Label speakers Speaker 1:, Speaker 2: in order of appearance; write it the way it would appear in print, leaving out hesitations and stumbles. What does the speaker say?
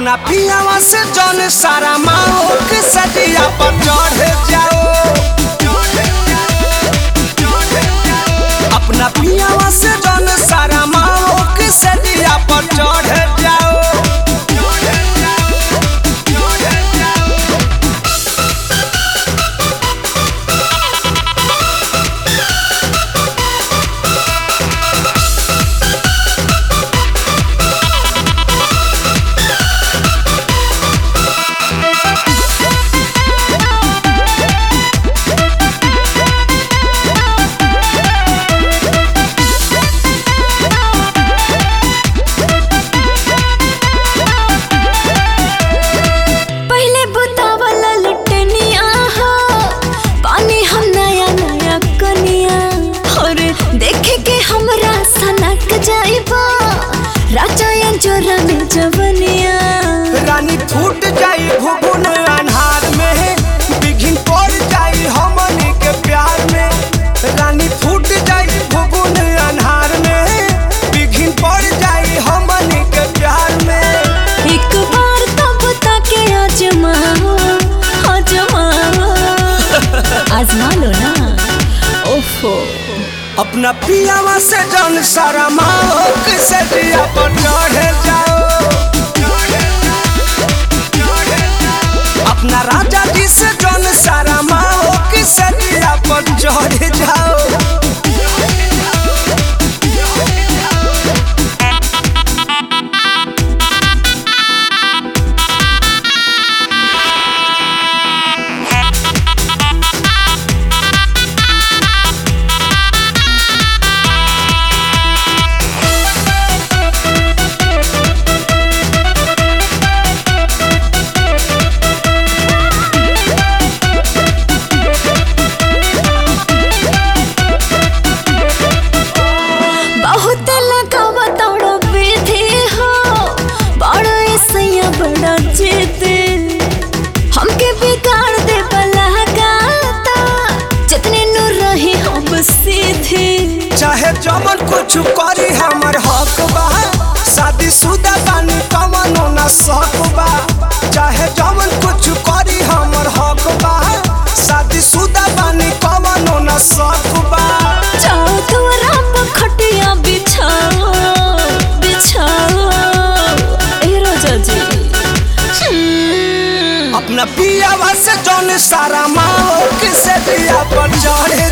Speaker 1: अपना पियावा से जौन सारा माओ के सजिया पर चढ़ जाओ। अपना पियावा से जौन सारा माओ के सजिया पर चढ़ जाओ। रानी फूट जाई भुवन अन्हार में, बिघिन पड़ जाई हमनी के प्यार में। रानी फूट जाई भुवन अन्हार में, बिघिन पड़ जाई हमनी के प्यार में।
Speaker 2: एक बार तब तक आजमाओ आजमाओ आजमा लो ना। ओफो
Speaker 1: अपना पियावा से जौन सारा माओ के सजिया पर चढ़ जाओ। अपना राजा जी से जौन सारा माओ के सजिया पर चढ़ जाओ।
Speaker 2: हमके बिगाड़ दे बलागाता जितने नूर रहे हम सीधे।
Speaker 1: चाहे जमन कुछ करी हमर हक बा, शादीशुदा बानी कवनो ना शक बा। चाहे जमन कुछ करी हमर हक बा, शादीशुदा बानी कवनो ना शक बा।
Speaker 2: जाओ तोरा पर खटिया बिछाओ बिछाओ ए राजा जी।
Speaker 1: अपना पियावा से जौन सारा माओ के सजिया पर चढ़